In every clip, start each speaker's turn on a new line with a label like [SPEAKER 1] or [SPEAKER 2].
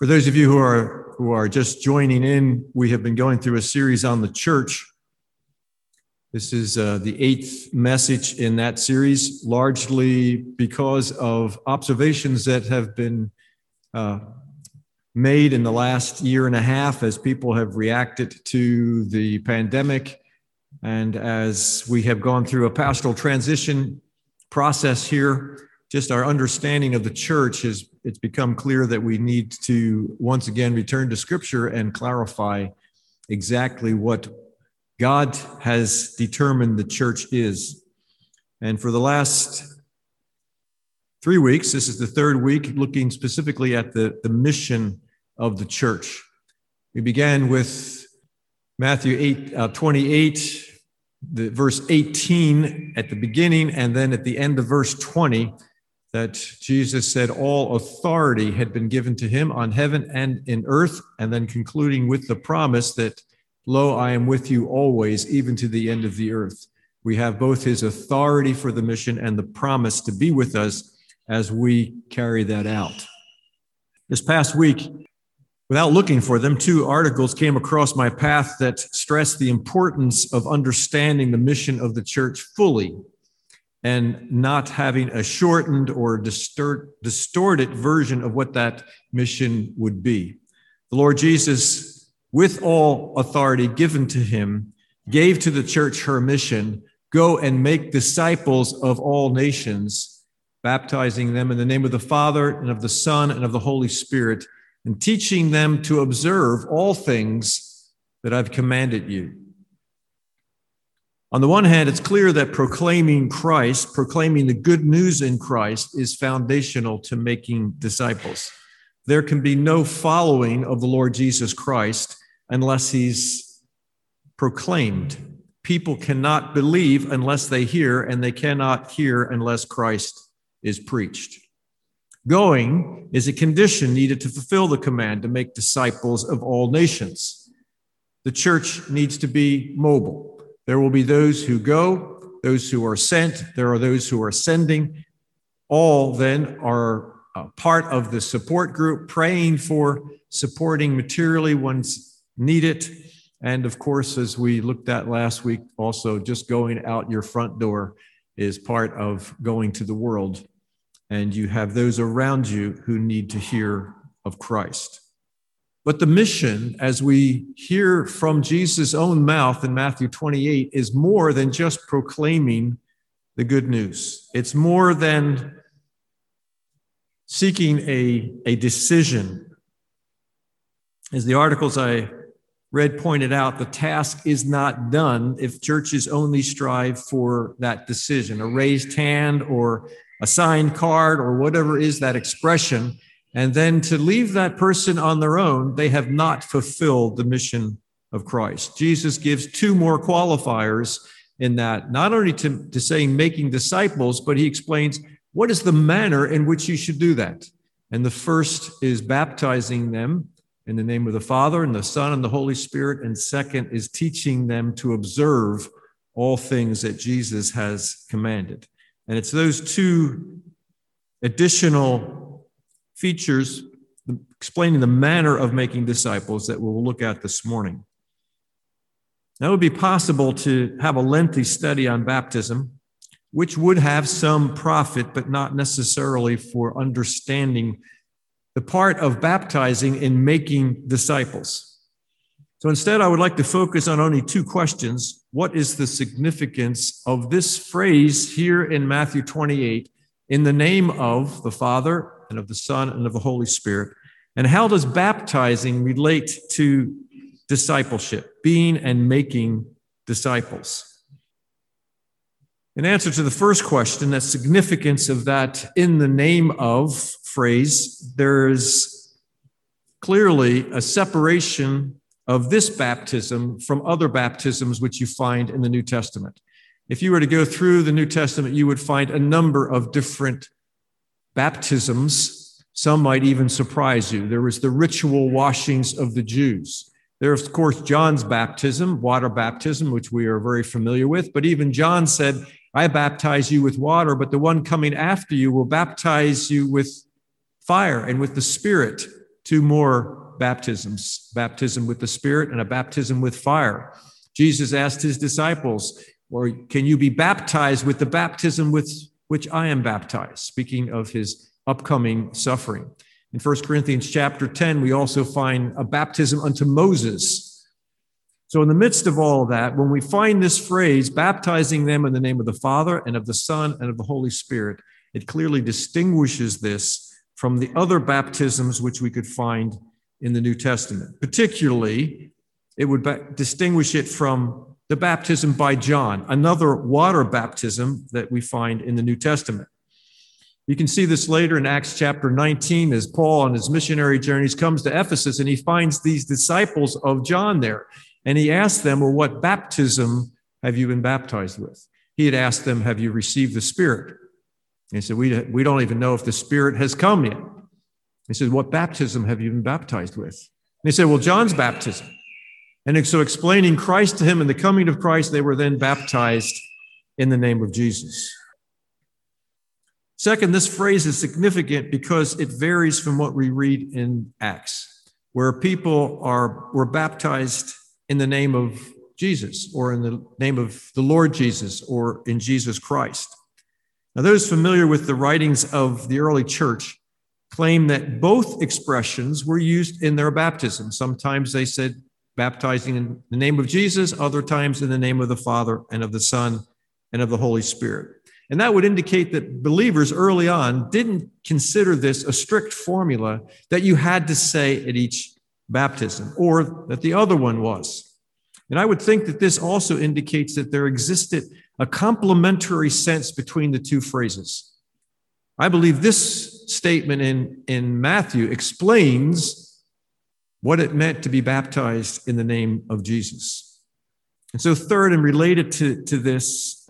[SPEAKER 1] For those of you who are just joining in, we have been going through a series on the church. This is the 8th message in that series, largely because of observations that have been made in the last year and a half as people have reacted to the pandemic, and as we have gone through a pastoral transition process here. Just our understanding of the church it's become clear that we need to once again return to Scripture and clarify exactly what God has determined the church is. And for the last 3 weeks, this is the third week, looking specifically at the mission of the church. We began with Matthew 28, verse 18 at the beginning, and then at the end of verse 20, that Jesus said all authority had been given to him on heaven and in earth, and then concluding with the promise that, lo, I am with you always, even to the end of the earth. We have both his authority for the mission and the promise to be with us as we carry that out. This past week, without looking for them, 2 articles came across my path that stressed the importance of understanding the mission of the church fully and not having a shortened or distorted version of what that mission would be. The Lord Jesus, with all authority given to him, gave to the church her mission: go and make disciples of all nations, baptizing them in the name of the Father and of the Son and of the Holy Spirit, and teaching them to observe all things that I've commanded you. On the one hand, it's clear that proclaiming Christ, proclaiming the good news in Christ, is foundational to making disciples. There can be no following of the Lord Jesus Christ unless he's proclaimed. People cannot believe unless they hear, and they cannot hear unless Christ is preached. Going is a condition needed to fulfill the command to make disciples of all nations. The church needs to be mobile. There will be those who go, those who are sent. There are those who are sending. All then are part of the support group, praying for, supporting materially one's needed. And of course, as we looked at last week, also just going out your front door is part of going to the world. And you have those around you who need to hear of Christ. But the mission, as we hear from Jesus' own mouth in Matthew 28, is more than just proclaiming the good news. It's more than seeking a decision. As the articles I read pointed out, the task is not done if churches only strive for that decision, a raised hand or a signed card or whatever is that expression. And then to leave that person on their own, they have not fulfilled the mission of Christ. Jesus gives 2 more qualifiers in that, not only to saying making disciples, but he explains what is the manner in which you should do that. And the first is baptizing them in the name of the Father and the Son and the Holy Spirit. And second is teaching them to observe all things that Jesus has commanded. And it's those 2 additional features explaining the manner of making disciples that we'll look at this morning. Now, it would be possible to have a lengthy study on baptism, which would have some profit, but not necessarily for understanding the part of baptizing in making disciples. So instead, I would like to focus on only 2 questions. What is the significance of this phrase here in Matthew 28, in the name of the Father and of the Son and of the Holy Spirit? And how does baptizing relate to discipleship, being and making disciples? In answer to the first question, the significance of that in the name of phrase, there is clearly a separation of this baptism from other baptisms which you find in the New Testament. If you were to go through the New Testament, you would find a number of different baptisms. Some might even surprise you. There was the ritual washings of the Jews. There's, of course, John's baptism, water baptism, which we are very familiar with. But even John said, I baptize you with water, but the one coming after you will baptize you with fire and with the Spirit two more baptisms, baptism with the Spirit and a baptism with fire. Jesus asked his disciples, or can you be baptized with the baptism with which I am baptized? Speaking of his upcoming suffering. In 1 Corinthians chapter 10, we also find a baptism unto Moses. So in the midst of all of that, when we find this phrase, baptizing them in the name of the Father and of the Son and of the Holy Spirit, it clearly distinguishes this from the other baptisms which we could find in the New Testament. Particularly, it would distinguish it from the baptism by John, another water baptism that we find in the New Testament. You can see this later in Acts chapter 19 as Paul on his missionary journeys comes to Ephesus and he finds these disciples of John there. And he asks them, well, what baptism have you been baptized with? He had asked them, have you received the Spirit? And he said, we don't even know if the Spirit has come yet. He said, what baptism have you been baptized with? And they said, well, John's baptism. And so explaining Christ to him and the coming of Christ, they were then baptized in the name of Jesus. Second, this phrase is significant because it varies from what we read in Acts, where people were baptized in the name of Jesus, or in the name of the Lord Jesus, or in Jesus Christ. Now, those familiar with the writings of the early church claim that both expressions were used in their baptism. Sometimes they said baptizing in the name of Jesus, other times in the name of the Father and of the Son and of the Holy Spirit. And that would indicate that believers early on didn't consider this a strict formula that you had to say at each baptism, or that the other one was. And I would think that this also indicates that there existed a complementary sense between the two phrases. I believe this statement in Matthew explains what it meant to be baptized in the name of Jesus. And so third, and related to this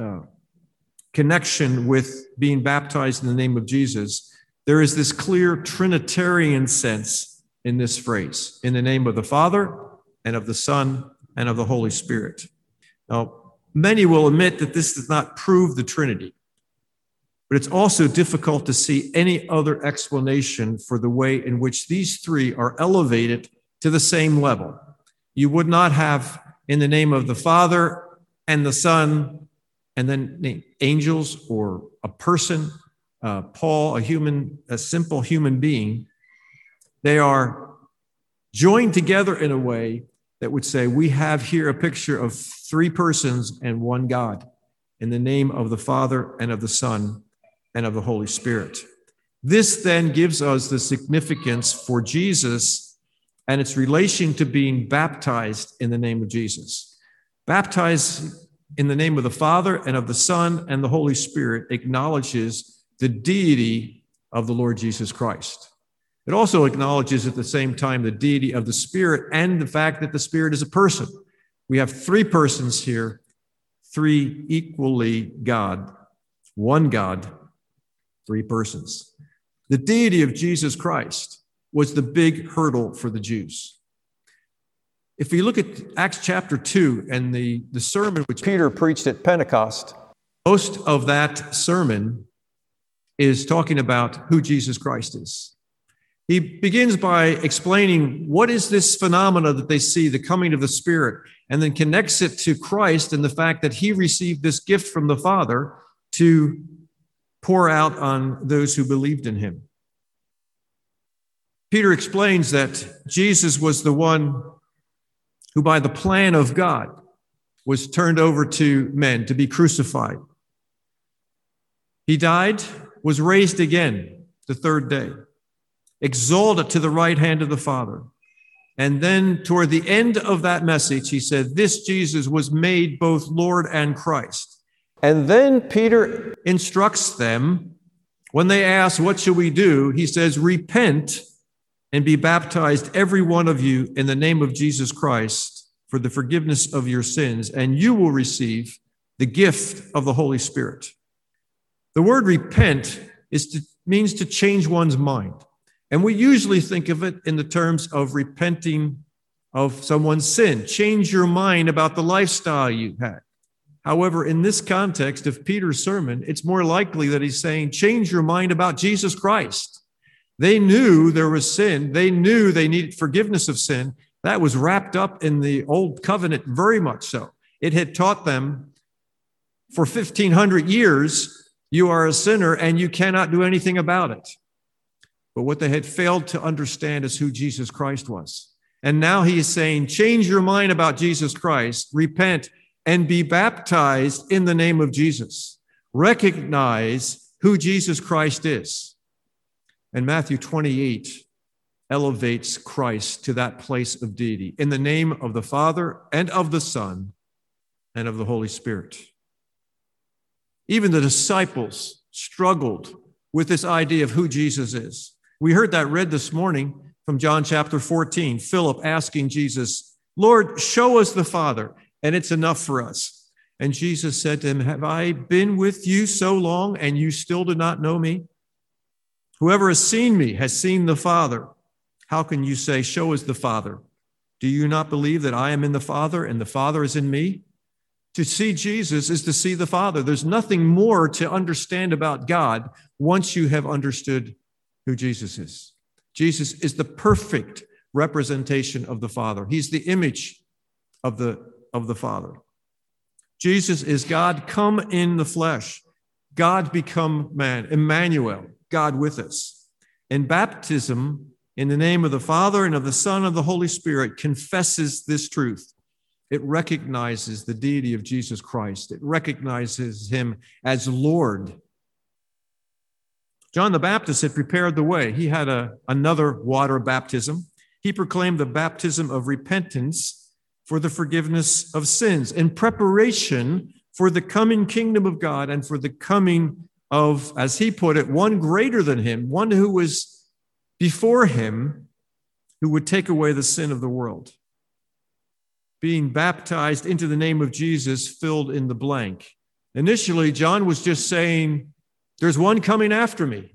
[SPEAKER 1] connection with being baptized in the name of Jesus, there is this clear Trinitarian sense in this phrase, in the name of the Father and of the Son and of the Holy Spirit. Now, many will admit that this does not prove the Trinity, but it's also difficult to see any other explanation for the way in which these three are elevated to the same level. You would not have in the name of the Father and the Son, and then angels or a person, Paul, a simple human being. They are joined together in a way that would say, we have here a picture of three persons and one God in the name of the Father and of the Son and of the Holy Spirit. This then gives us the significance for Jesus and its relation to being baptized in the name of Jesus. Baptized in the name of the Father and of the Son and the Holy Spirit acknowledges the deity of the Lord Jesus Christ. It also acknowledges at the same time the deity of the Spirit and the fact that the Spirit is a person. We have three persons here, three equally God, one God, three persons. The deity of Jesus Christ was the big hurdle for the Jews. If you look at Acts chapter 2 and the sermon which Peter preached at Pentecost, most of that sermon is talking about who Jesus Christ is. He begins by explaining what is this phenomena that they see, the coming of the Spirit, and then connects it to Christ and the fact that he received this gift from the Father to pour out on those who believed in him. Peter explains that Jesus was the one who by the plan of God was turned over to men to be crucified. He died, was raised again the third day, exalted to the right hand of the Father. And then toward the end of that message, he said, this Jesus was made both Lord and Christ. And then Peter instructs them, when they ask, what shall we do? He says, repent and be baptized, every one of you, in the name of Jesus Christ for the forgiveness of your sins, and you will receive the gift of the Holy Spirit. The word repent means to change one's mind. And we usually think of it in the terms of repenting of someone's sin. Change your mind about the lifestyle you had. However, in this context of Peter's sermon, it's more likely that he's saying, change your mind about Jesus Christ. They knew there was sin. They knew they needed forgiveness of sin. That was wrapped up in the old covenant, very much so. It had taught them for 1,500 years, you are a sinner and you cannot do anything about it. But what they had failed to understand is who Jesus Christ was. And now he is saying, change your mind about Jesus Christ, repent, and be baptized in the name of Jesus. Recognize who Jesus Christ is. And Matthew 28 elevates Christ to that place of deity in the name of the Father and of the Son and of the Holy Spirit. Even the disciples struggled with this idea of who Jesus is. We heard that read this morning from John chapter 14, Philip asking Jesus, Lord, show us the Father, and it's enough for us. And Jesus said to him, have I been with you so long, and you still do not know me? Whoever has seen me has seen the Father. How can you say, show us the Father? Do you not believe that I am in the Father, and the Father is in me? To see Jesus is to see the Father. There's nothing more to understand about God once you have understood who Jesus is. Jesus is the perfect representation of the Father. He's the image of the Father. Jesus is God come in the flesh. God become man. Emmanuel, God with us. And baptism in the name of the Father and of the Son and of the Holy Spirit confesses this truth. It recognizes the deity of Jesus Christ. It recognizes him as Lord. John the Baptist had prepared the way. He had another water baptism. He proclaimed the baptism of repentance for the forgiveness of sins in preparation for the coming kingdom of God and for the coming of, as he put it, one greater than him, one who was before him, who would take away the sin of the world. Being baptized into the name of Jesus filled in the blank. Initially, John was just saying, there's one coming after me,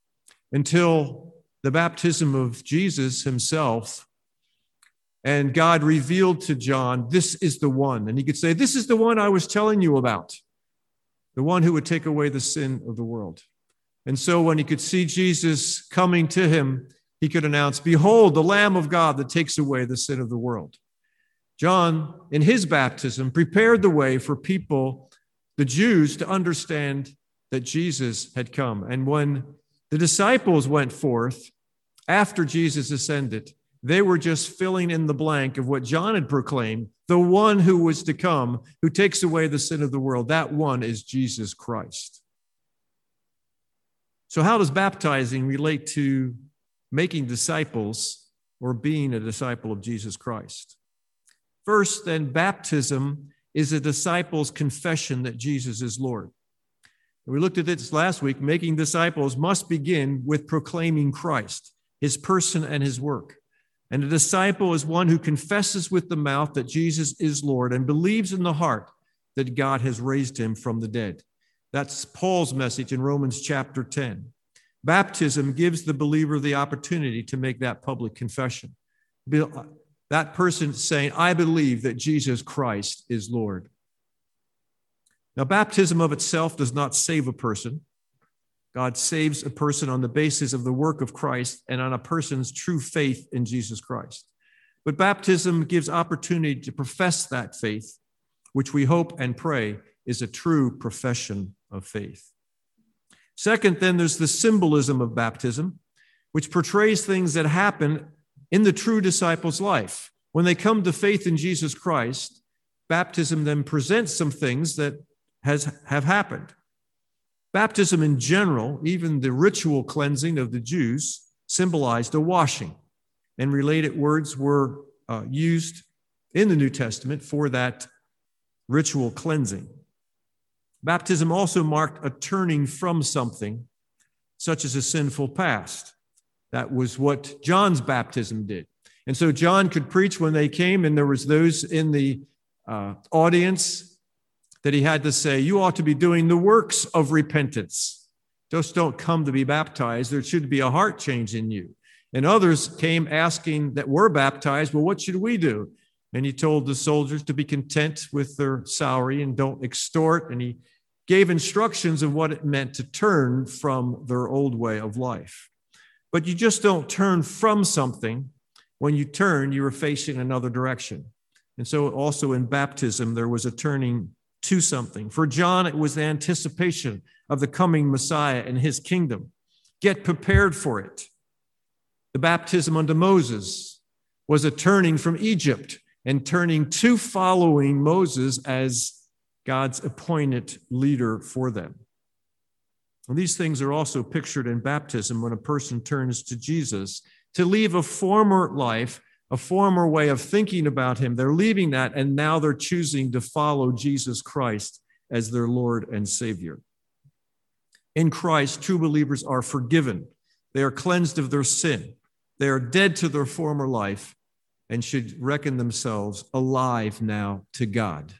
[SPEAKER 1] until the baptism of Jesus himself. And God revealed to John, this is the one. And he could say, this is the one I was telling you about, the one who would take away the sin of the world. And so when he could see Jesus coming to him, he could announce, behold, the Lamb of God that takes away the sin of the world. John, in his baptism, prepared the way for people, the Jews, to understand that Jesus had come. And when the disciples went forth after Jesus ascended, they were just filling in the blank of what John had proclaimed, the one who was to come, who takes away the sin of the world. That one is Jesus Christ. So how does baptizing relate to making disciples or being a disciple of Jesus Christ? First, then, baptism is a disciple's confession that Jesus is Lord. We looked at this last week. Making disciples must begin with proclaiming Christ, his person and his work. And a disciple is one who confesses with the mouth that Jesus is Lord and believes in the heart that God has raised him from the dead. That's Paul's message in Romans chapter 10. Baptism gives the believer the opportunity to make that public confession. That person saying, I believe that Jesus Christ is Lord. Now, baptism of itself does not save a person. God saves a person on the basis of the work of Christ and on a person's true faith in Jesus Christ. But baptism gives opportunity to profess that faith, which we hope and pray is a true profession of faith. Second, then, there's the symbolism of baptism, which portrays things that happen in the true disciple's life. When they come to faith in Jesus Christ, baptism then presents some things that have happened. Baptism in general, even the ritual cleansing of the Jews, symbolized a washing, and related words were used in the New Testament for that ritual cleansing. Baptism also marked a turning from something, such as a sinful past. That was what John's baptism did. And so John could preach when they came, and there was those in the audience that he had to say, you ought to be doing the works of repentance. Just don't come to be baptized. There should be a heart change in you. And others came asking that were baptized, well, what should we do? And he told the soldiers to be content with their salary and don't extort. And he gave instructions of what it meant to turn from their old way of life. But you just don't turn from something. When you turn, you are facing another direction. And so also in baptism, there was a turning to something. For John, it was the anticipation of the coming Messiah and his kingdom. Get prepared for it. The baptism unto Moses was a turning from Egypt and turning to following Moses as God's appointed leader for them. And these things are also pictured in baptism when a person turns to Jesus to leave a former life, a former way of thinking about him. They're leaving that, and now they're choosing to follow Jesus Christ as their Lord and Savior. In Christ, true believers are forgiven. They are cleansed of their sin. They are dead to their former life and should reckon themselves alive now to God.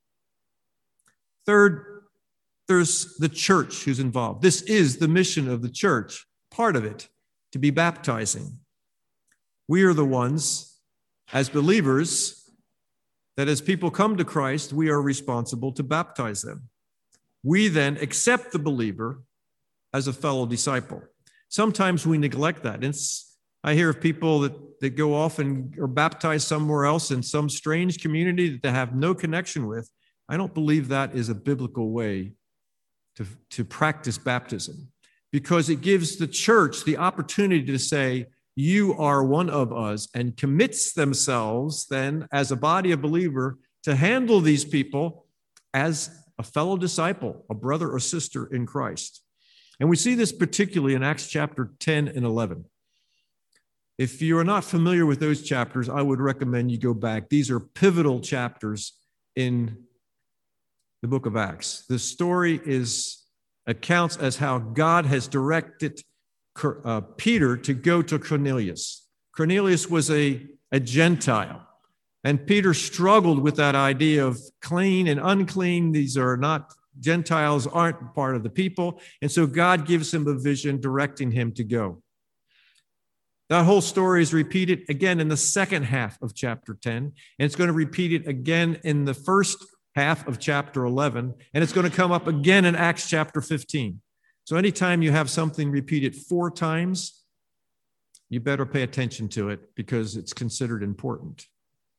[SPEAKER 1] Third, there's the church who's involved. This is the mission of the church, part of it, to be baptizing. We are the ones, as believers, that as people come to Christ, we are responsible to baptize them. We then accept the believer as a fellow disciple. Sometimes we neglect that. I hear of people that go off and are baptized somewhere else in some strange community that they have no connection with. I don't believe that is a biblical way to practice baptism, because it gives the church the opportunity to say, you are one of us, and commits themselves then as a body of believer to handle these people as a fellow disciple, a brother or sister in Christ. And we see this particularly in Acts chapter 10 and 11. If you are not familiar with those chapters, I would recommend you go back. These are pivotal chapters in the book of Acts. The story accounts as how God has directed Peter to go to Cornelius. Cornelius was a Gentile, and Peter struggled with that idea of clean and unclean. These are not, Gentiles aren't part of the people. And so God gives him a vision directing him to go. That whole story is repeated again in the second half of chapter 10, and it's going to repeat it again in the first half of chapter 11, and it's going to come up again in Acts chapter 15. So anytime you have something repeated 4 times, you better pay attention to it because it's considered important.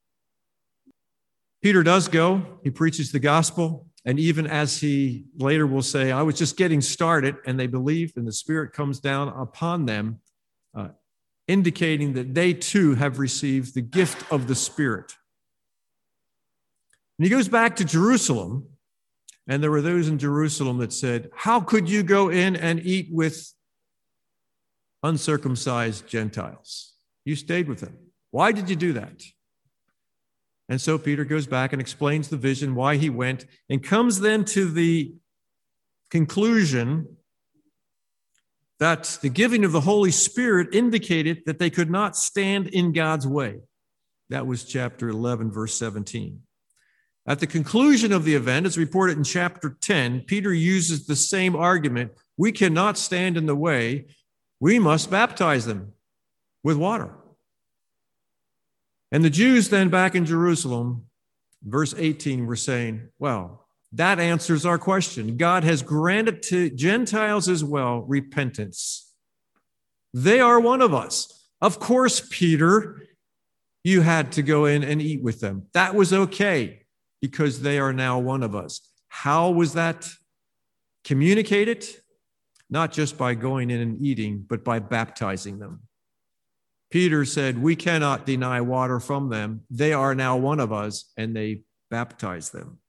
[SPEAKER 1] Peter does go. He preaches the gospel. And even as he later will say, I was just getting started, and they believe, and the Spirit comes down upon them, indicating that they too have received the gift of the Spirit. And he goes back to Jerusalem. And there were those in Jerusalem that said, how could you go in and eat with uncircumcised Gentiles? You stayed with them. Why did you do that? And so Peter goes back and explains the vision, why he went, and comes then to the conclusion that the giving of the Holy Spirit indicated that they could not stand in God's way. That was chapter 11, verse 17. At the conclusion of the event, as reported in chapter 10, Peter uses the same argument. We cannot stand in the way. We must baptize them with water. And the Jews then back in Jerusalem, verse 18, were saying, well, that answers our question. God has granted to Gentiles as well repentance. They are one of us. Of course, Peter, you had to go in and eat with them. That was okay, because they are now one of us. How was that communicated? Not just by going in and eating, but by baptizing them. Peter said, we cannot deny water from them. They are now one of us, and they baptized them.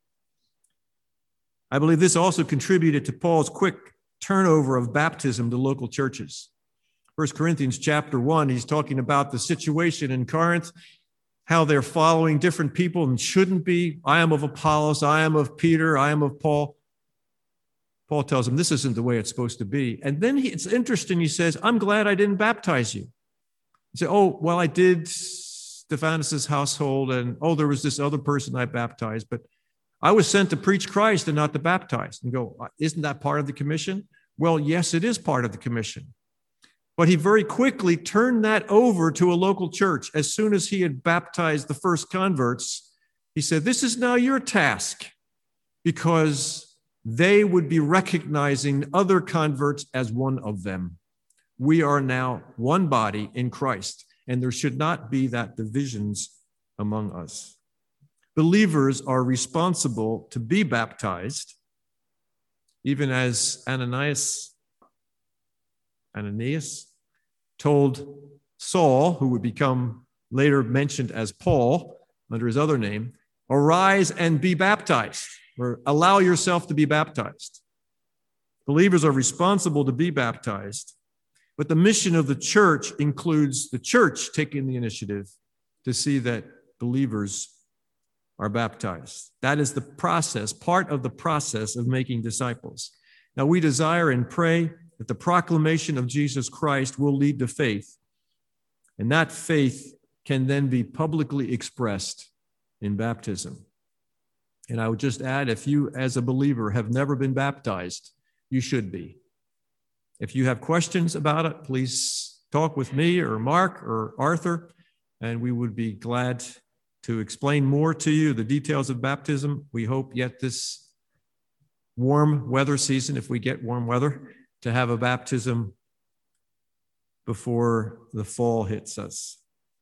[SPEAKER 1] I believe this also contributed to Paul's quick turnover of baptism to local churches. 1 Corinthians chapter 1, he's talking about the situation in Corinth, how they're following different people and shouldn't be. I am of Apollos, I am of Peter, I am of Paul. Paul tells them this isn't the way it's supposed to be. And then it's interesting, he says, I'm glad I didn't baptize you. You say, oh, well, I did Stephanus' household, and there was this other person I baptized, but I was sent to preach Christ and not to baptize. And go, isn't that part of the commission? Well, yes, it is part of the commission. But he very quickly turned that over to a local church. As soon as he had baptized the first converts, he said, this is now your task, because they would be recognizing other converts as one of them. We are now one body in Christ, and there should not be that divisions among us. Believers are responsible to be baptized, even as Ananias told Saul, who would become later mentioned as Paul under his other name, arise and be baptized, or allow yourself to be baptized. Believers are responsible to be baptized, but the mission of the church includes the church taking the initiative to see that believers are baptized. That is the process, part of the process of making disciples. Now, we desire and pray that the proclamation of Jesus Christ will lead to faith, and that faith can then be publicly expressed in baptism. And I would just add, if you as a believer have never been baptized, you should be. If you have questions about it, please talk with me or Mark or Arthur, and we would be glad to explain more to you the details of baptism. We hope yet this warm weather season, if we get warm weather, to have a baptism before the fall hits us.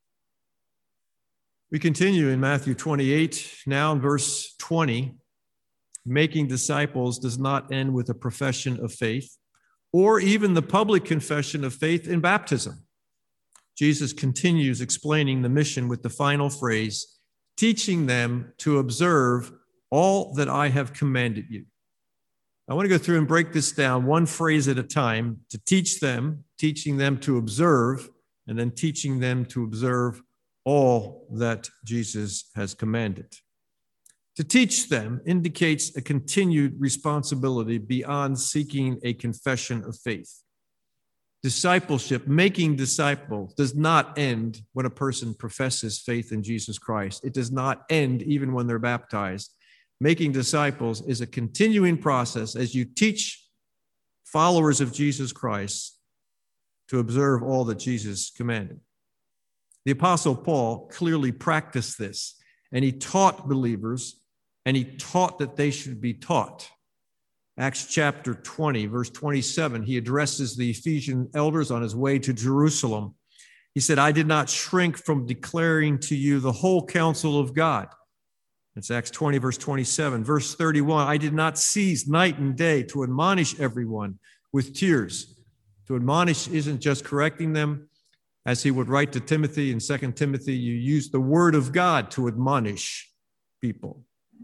[SPEAKER 1] We continue in Matthew 28, now in verse 20. Making disciples does not end with a profession of faith or even the public confession of faith in baptism. Jesus continues explaining the mission with the final phrase, teaching them to observe all that I have commanded you. I want to go through and break this down one phrase at a time, to teach them, teaching them to observe, and then teaching them to observe all that Jesus has commanded. To teach them indicates a continued responsibility beyond seeking a confession of faith. Discipleship, making disciples, does not end when a person professes faith in Jesus Christ. It does not end even when they're baptized. Making disciples is a continuing process as you teach followers of Jesus Christ to observe all that Jesus commanded. The Apostle Paul clearly practiced this, and he taught believers, and he taught that they should be taught. Acts chapter 20, verse 27, he addresses the Ephesian elders on his way to Jerusalem. He said, I did not shrink from declaring to you the whole counsel of God. That's Acts 20, verse 27. Verse 31, I did not cease night and day to admonish everyone with tears. To admonish isn't just correcting them. As he would write to Timothy in 2 Timothy, you use the word of God to admonish people.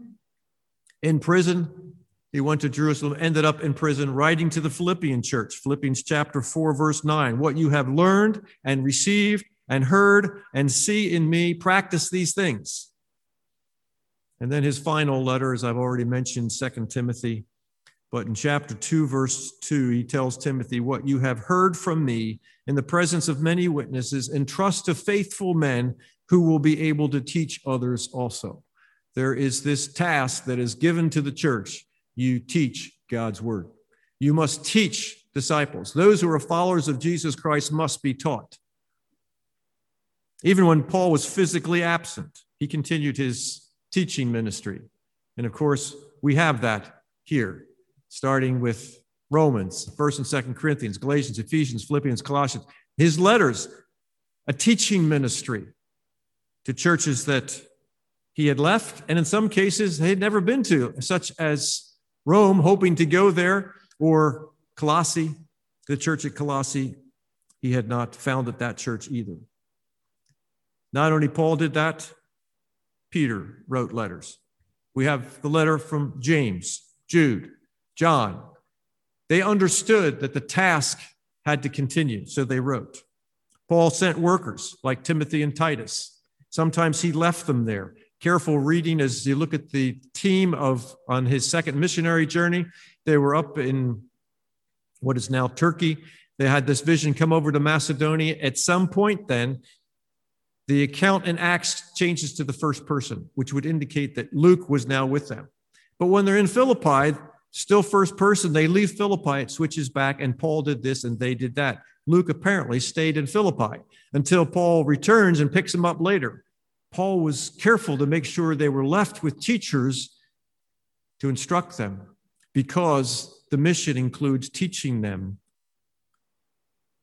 [SPEAKER 1] In prison, he went to Jerusalem, ended up in prison, writing to the Philippian church, Philippians chapter 4, verse 9. What you have learned and received and heard and see in me, practice these things. And then his final letter, as I've already mentioned, 2 Timothy. But in chapter 2, verse 2, he tells Timothy, what you have heard from me in the presence of many witnesses, entrust to faithful men who will be able to teach others also. There is this task that is given to the church. You teach God's word. You must teach disciples. Those who are followers of Jesus Christ must be taught. Even when Paul was physically absent, he continued his teaching ministry. And of course, we have that here, starting with Romans, 1st and 2nd Corinthians, Galatians, Ephesians, Philippians, Colossians. His letters, a teaching ministry to churches that he had left, and in some cases he had never been to, such as Rome, hoping to go there, or Colossae, the church at Colossae. He had not founded that church either. Not only Paul did that, Peter wrote letters. We have the letter from James, Jude, John. They understood that the task had to continue, so they wrote. Paul sent workers like Timothy and Titus. Sometimes he left them there. Careful reading as you look at the team on his second missionary journey. They were up in what is now Turkey. They had this vision come over to Macedonia. At some point then, the account in Acts changes to the first person, which would indicate that Luke was now with them. But when they're in Philippi, still first person, they leave Philippi, it switches back, and Paul did this and they did that. Luke apparently stayed in Philippi until Paul returns and picks them up later. Paul was careful to make sure they were left with teachers to instruct them, because the mission includes teaching them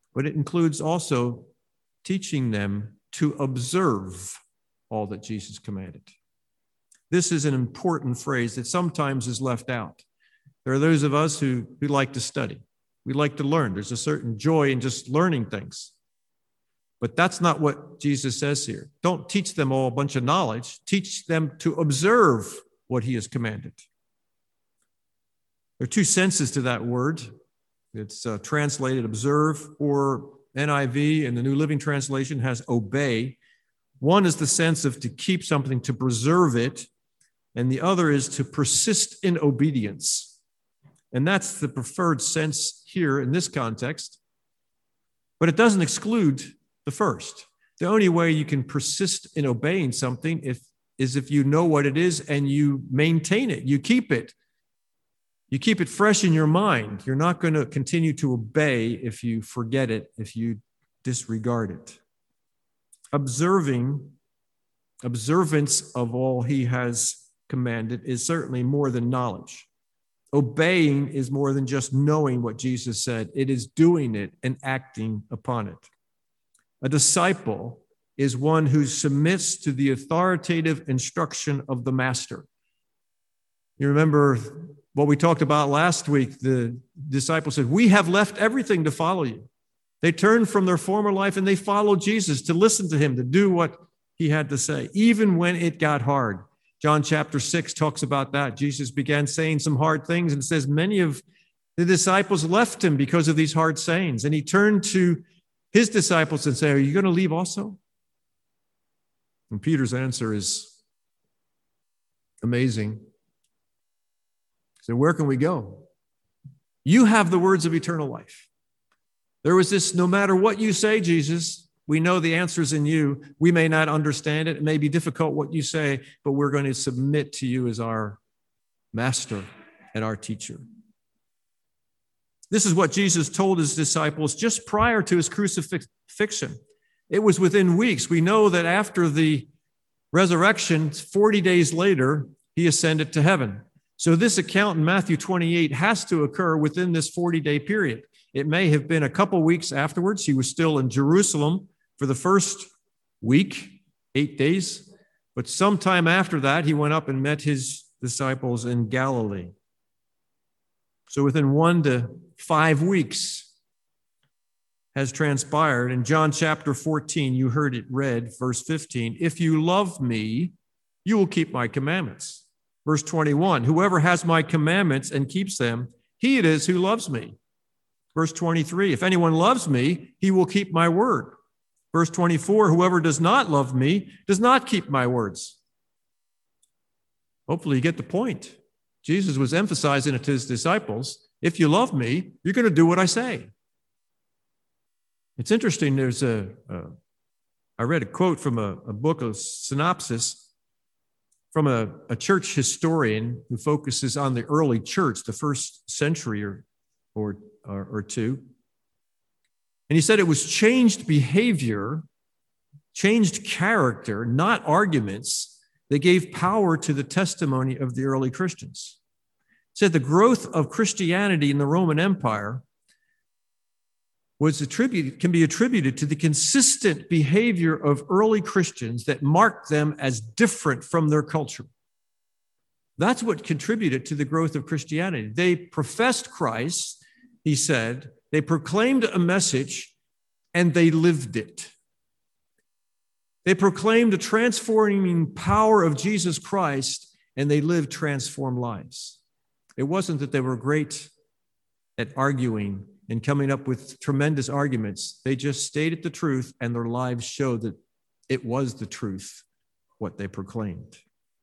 [SPEAKER 1] but it includes also teaching them to observe all that Jesus commanded. This is an important phrase that sometimes is left out. There are those of us who like to study. We like to learn. There's a certain joy in just learning things. But that's not what Jesus says here. Don't teach them all a bunch of knowledge. Teach them to observe what he has commanded. There are two senses to that word. It's translated observe, or NIV in the New Living Translation has obey. One is the sense of to keep something, to preserve it, and the other is to persist in obedience. And that's the preferred sense here in this context. But it doesn't exclude the first. The only way you can persist in obeying something is if you know what it is and you maintain it, you keep it. You keep it fresh in your mind. You're not going to continue to obey if you forget it, if you disregard it. Observance of all he has commanded is certainly more than knowledge. Obeying is more than just knowing what Jesus said. It is doing it and acting upon it. A disciple is one who submits to the authoritative instruction of the master. You remember what we talked about last week. The disciples said, "We have left everything to follow you." They turned from their former life and they followed Jesus to listen to him, to do what he had to say, even when it got hard. John chapter 6 talks about that. Jesus began saying some hard things and says many of the disciples left him because of these hard sayings. And he turned to his disciples and said, "Are you going to leave also?" And Peter's answer is amazing. He said, "Where can we go? You have the words of eternal life." There was this, no matter what you say, Jesus, we know the answer's in you. We may not understand it. It may be difficult what you say, but we're going to submit to you as our master and our teacher. This is what Jesus told his disciples just prior to his crucifixion. It was within weeks. We know that after the resurrection, 40 days later, he ascended to heaven. So this account in Matthew 28 has to occur within this 40-day period. It may have been a couple weeks afterwards. He was still in Jerusalem for the first week, 8 days. But sometime after that, he went up and met his disciples in Galilee. So within 1 to 5 weeks has transpired. In John chapter 14, you heard it read, verse 15, "If you love me, you will keep my commandments." Verse 21, "Whoever has my commandments and keeps them, he it is who loves me." Verse 23, "If anyone loves me, he will keep my word." Verse 24, "Whoever does not love me does not keep my words." Hopefully you get the point. Jesus was emphasizing it to his disciples. If you love me, you're going to do what I say. It's interesting. I read a quote from a book of synopsis from a church historian who focuses on the early church, the first century or two. And he said it was changed behavior, changed character, not arguments, that gave power to the testimony of the early Christians. He said the growth of Christianity in the Roman Empire can be attributed to the consistent behavior of early Christians that marked them as different from their culture. That's what contributed to the growth of Christianity. They professed Christ, he said, they proclaimed a message, and they lived it. They proclaimed the transforming power of Jesus Christ, and they lived transformed lives. It wasn't that they were great at arguing and coming up with tremendous arguments. They just stated the truth, and their lives showed that it was the truth, what they proclaimed.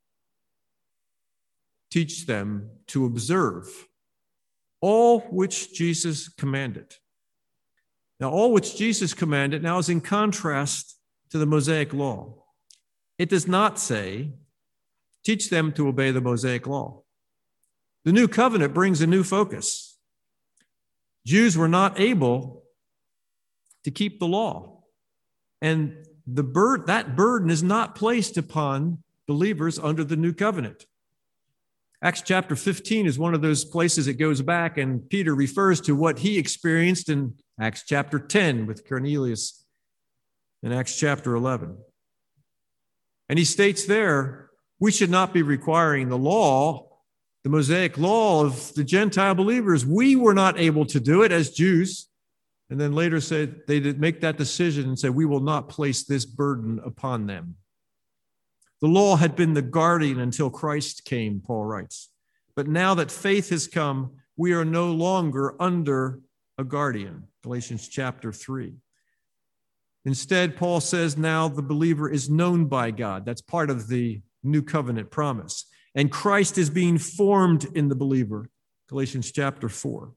[SPEAKER 1] Teach them to observe all which Jesus commanded. Now, all which Jesus commanded now is in contrast to the Mosaic law. It does not say, teach them to obey the Mosaic law. The new covenant brings a new focus. Jews were not able to keep the law. And that burden is not placed upon believers under the new covenant. Acts chapter 15 is one of those places that goes back, and Peter refers to what he experienced in Acts chapter 10 with Cornelius in Acts chapter 11. And he states there, we should not be requiring the law, the Mosaic law of the Gentile believers. We were not able to do it as Jews. And then later said they did make that decision and said, we will not place this burden upon them. The law had been the guardian until Christ came, Paul writes. But now that faith has come, we are no longer under a guardian, Galatians chapter 3. Instead, Paul says now the believer is known by God. That's part of the new covenant promise. And Christ is being formed in the believer, Galatians chapter 4.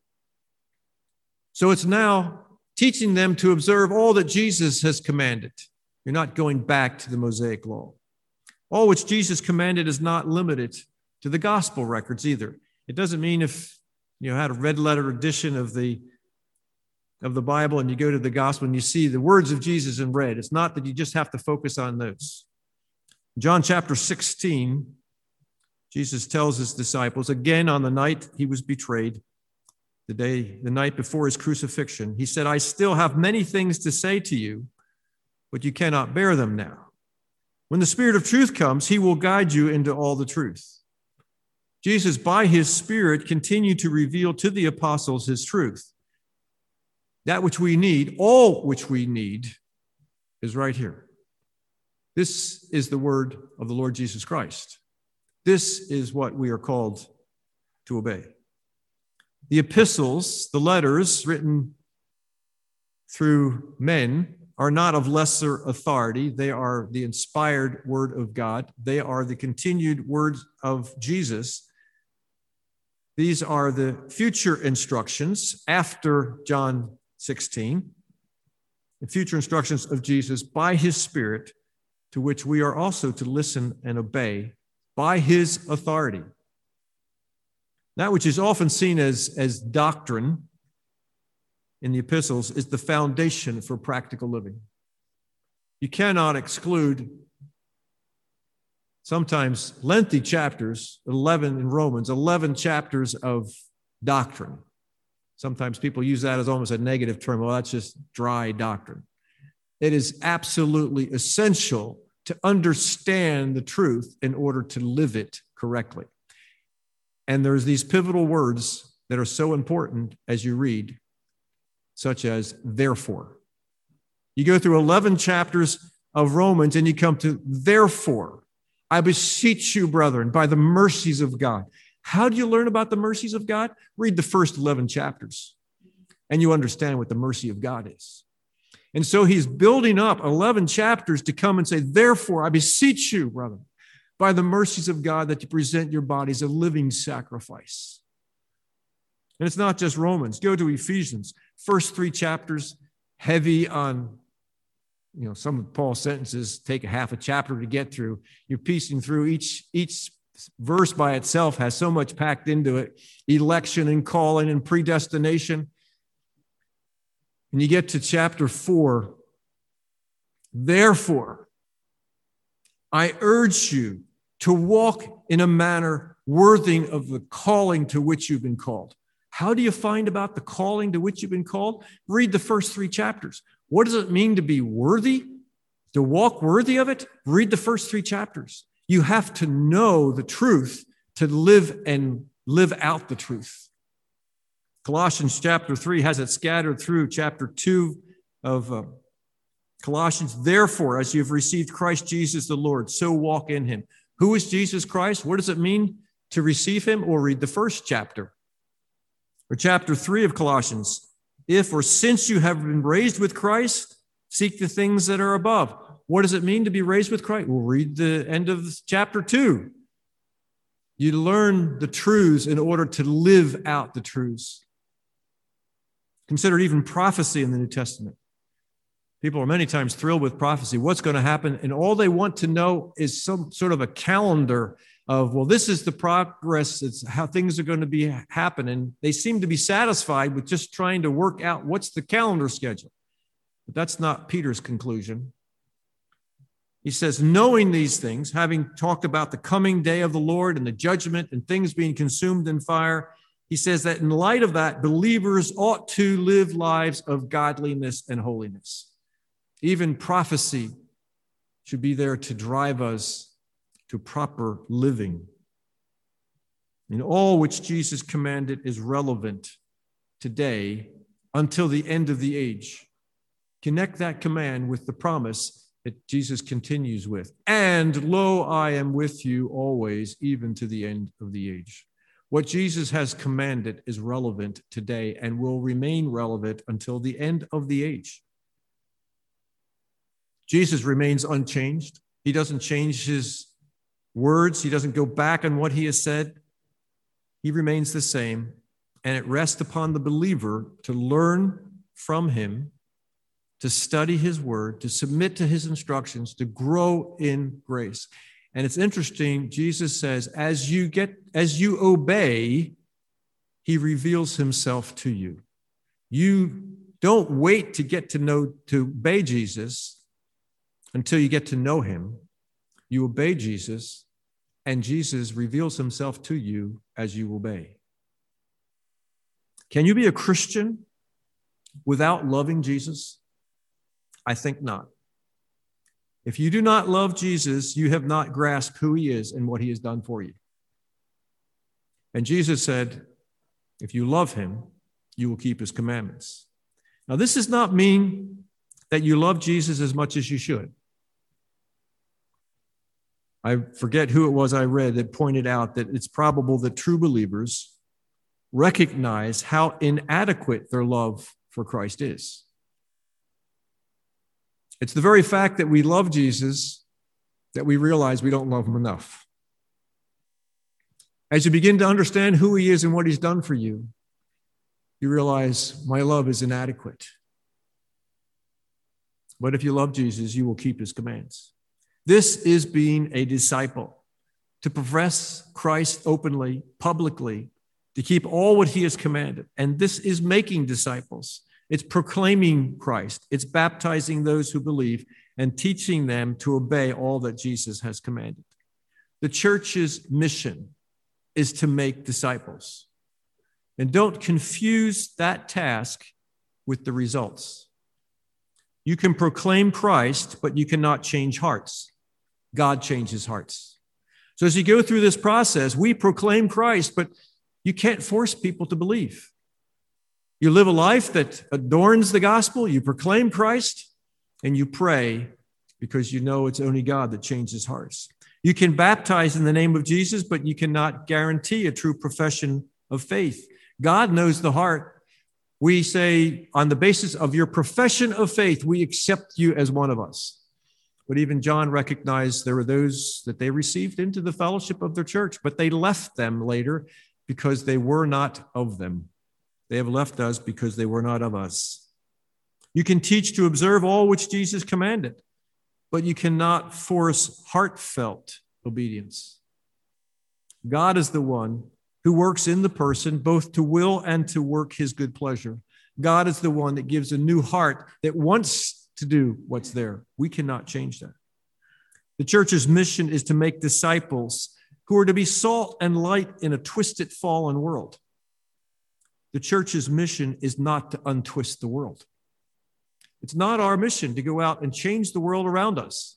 [SPEAKER 1] So it's now teaching them to observe all that Jesus has commanded. You're not going back to the Mosaic law. All which Jesus commanded is not limited to the gospel records either. It doesn't mean if you had a red letter edition of the Bible and you go to the gospel and you see the words of Jesus in red. It's not that you just have to focus on those. John chapter 16, Jesus tells his disciples, again on the night he was betrayed, the night before his crucifixion, he said, I still have many things to say to you, but you cannot bear them now. When the Spirit of truth comes, he will guide you into all the truth. Jesus, by his Spirit, continued to reveal to the apostles his truth. That which we need, all which we need, is right here. This is the word of the Lord Jesus Christ. This is what we are called to obey. The epistles, the letters written through men, are not of lesser authority. They are the inspired word of God. They are the continued words of Jesus. These are the future instructions after John 16, the future instructions of Jesus by his Spirit, to which we are also to listen and obey by his authority. That which is often seen as doctrine in the epistles is the foundation for practical living. You cannot exclude sometimes lengthy chapters, 11 in Romans, 11 chapters of doctrine. Sometimes people use that as almost a negative term. Well, that's just dry doctrine. It is absolutely essential to understand the truth in order to live it correctly. And there's these pivotal words that are so important as you read, such as therefore. You go through 11 chapters of Romans and you come to therefore. I beseech you, brethren, by the mercies of God. How do you learn about the mercies of God? Read the first 11 chapters and you understand what the mercy of God is. And so he's building up 11 chapters to come and say, therefore, I beseech you, brethren, by the mercies of God, that you present your bodies a living sacrifice. And it's not just Romans. Go to Ephesians. First 3 chapters, heavy on, some of Paul's sentences take a half a chapter to get through. You're piecing through each verse by itself has so much packed into it. Election and calling and predestination. And you get to chapter 4. Therefore, I urge you to walk in a manner worthy of the calling to which you've been called. How do you find about the calling to which you've been called? Read the first 3 chapters. What does it mean to be worthy? To walk worthy of it? Read the first 3 chapters. You have to know the truth to live out the truth. Colossians chapter 3 has it scattered through chapter 2 of Colossians. Therefore, as you've received Christ Jesus the Lord, so walk in him. Who is Jesus Christ? What does it mean to receive him? Or read the first chapter. Or chapter 3 of Colossians. If or since you have been raised with Christ, seek the things that are above. What does it mean to be raised with Christ? We'll read the end of chapter 2. You learn the truths in order to live out the truths. Consider even prophecy in the New Testament. People are many times thrilled with prophecy. What's going to happen? And all they want to know is some sort of a calendar of, well, this is the progress. It's how things are going to be happening. They seem to be satisfied with just trying to work out what's the calendar schedule. But that's not Peter's conclusion. He says, knowing these things, having talked about the coming day of the Lord and the judgment and things being consumed in fire, he says that in light of that, believers ought to live lives of godliness and holiness. Even prophecy should be there to drive us to proper living. And all which Jesus commanded is relevant today until the end of the age. Connect that command with the promise that Jesus continues with. And lo, I am with you always, even to the end of the age. What Jesus has commanded is relevant today and will remain relevant until the end of the age. Jesus remains unchanged. He doesn't change his words. He doesn't go back on what he has said. He remains the same, and it rests upon the believer to learn from him, to study his word, to submit to his instructions, to grow in grace. And it's interesting, Jesus says, as you obey, he reveals himself to you. You don't wait to get to obey Jesus until you get to know him. You obey Jesus, and Jesus reveals himself to you as you obey. Can you be a Christian without loving Jesus? I think not. If you do not love Jesus, you have not grasped who he is and what he has done for you. And Jesus said, if you love him, you will keep his commandments. Now, this does not mean that you love Jesus as much as you should. I forget who it was I read that pointed out that it's probable that true believers recognize how inadequate their love for Christ is. It's the very fact that we love Jesus that we realize we don't love him enough. As you begin to understand who he is and what he's done for you, you realize my love is inadequate. But if you love Jesus, you will keep his commands. This is being a disciple, to profess Christ openly, publicly, to keep all what he has commanded. And this is making disciples. It's proclaiming Christ. It's baptizing those who believe and teaching them to obey all that Jesus has commanded. The church's mission is to make disciples. And don't confuse that task with the results. You can proclaim Christ, but you cannot change hearts. God changes hearts. So as you go through this process, we proclaim Christ, but you can't force people to believe. You live a life that adorns the gospel, you proclaim Christ, and you pray because you know it's only God that changes hearts. You can baptize in the name of Jesus, but you cannot guarantee a true profession of faith. God knows the heart. We say, on the basis of your profession of faith, we accept you as one of us. But even John recognized there were those that they received into the fellowship of their church, but they left them later because they were not of them. They have left us because they were not of us. You can teach to observe all which Jesus commanded, but you cannot force heartfelt obedience. God is the one who works in the person both to will and to work his good pleasure. God is the one that gives a new heart that wants to do what's there. We cannot change that. The church's mission is to make disciples who are to be salt and light in a twisted, fallen world. The church's mission is not to untwist the world. It's not our mission to go out and change the world around us.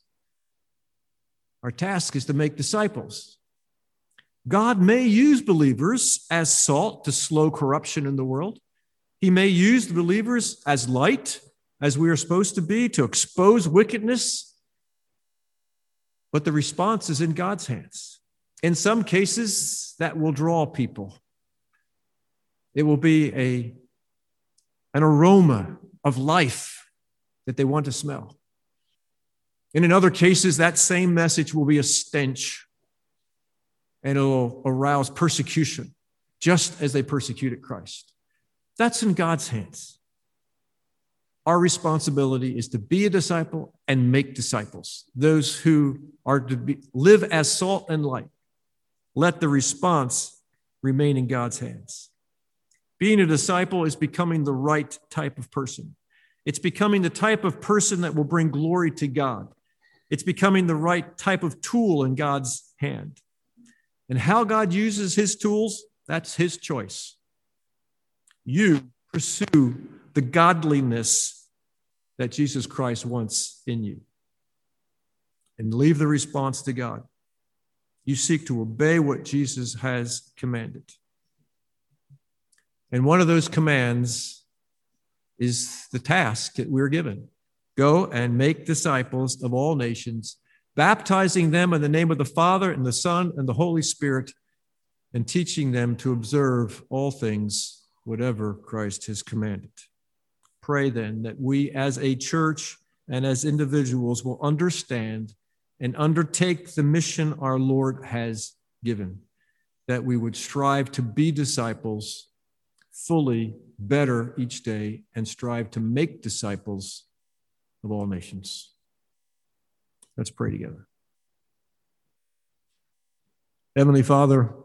[SPEAKER 1] Our task is to make disciples. God may use believers as salt to slow corruption in the world. He may use the believers as light, as we are supposed to be, to expose wickedness. But the response is in God's hands. In some cases, that will draw people. It will be an aroma of life that they want to smell. And in other cases, that same message will be a stench, and it will arouse persecution, just as they persecuted Christ. That's in God's hands. Our responsibility is to be a disciple and make disciples, those who are to live as salt and light. Let the response remain in God's hands. Being a disciple is becoming the right type of person. It's becoming the type of person that will bring glory to God. It's becoming the right type of tool in God's hand. And how God uses his tools, that's his choice. you pursue the godliness that Jesus Christ wants in you. And leave the response to God. You seek to obey what Jesus has commanded. And one of those commands is the task that we're given. Go and make disciples of all nations, baptizing them in the name of the Father and the Son and the Holy Spirit, and teaching them to observe all things, whatever Christ has commanded. Pray then that we as a church and as individuals will understand and undertake the mission our Lord has given, that we would strive to be disciples fully, better each day, and strive to make disciples of all nations. Let's pray together. Heavenly Father,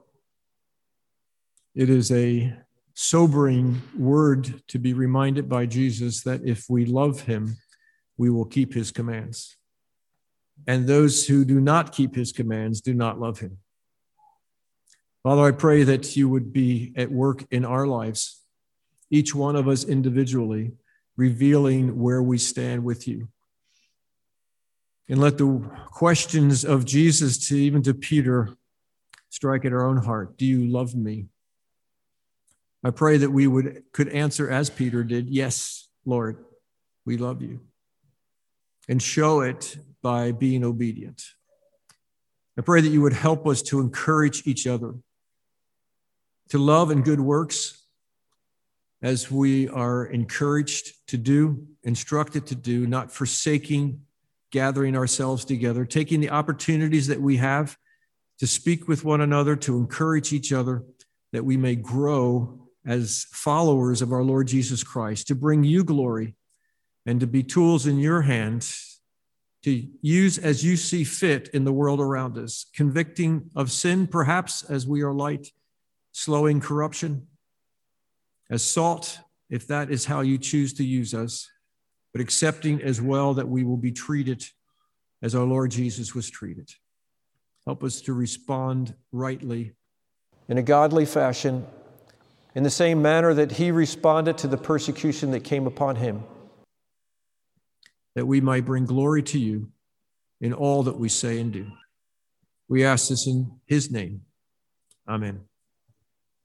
[SPEAKER 1] it is a sobering word to be reminded by Jesus that if we love him, we will keep his commands. And those who do not keep his commands do not love him. Father, I pray that you would be at work in our lives, each one of us individually, revealing where we stand with you. And let the questions of Jesus even to Peter strike at our own heart. Do you love me? I pray that we could answer as Peter did, yes, Lord, we love you. And show it by being obedient. I pray that you would help us to encourage each other, to love and good works as we are encouraged to do, instructed to do, not forsaking gathering ourselves together, taking the opportunities that we have to speak with one another, to encourage each other, that we may grow as followers of our Lord Jesus Christ, to bring you glory and to be tools in your hand to use as you see fit in the world around us, convicting of sin, perhaps as we are light, slowing corruption, as salt, if that is how you choose to use us, but accepting as well that we will be treated as our Lord Jesus was treated. Help us to respond rightly in a godly fashion, in the same manner that he responded to the persecution that came upon him, that we might bring glory to you in all that we say and do. We ask this in his name. Amen.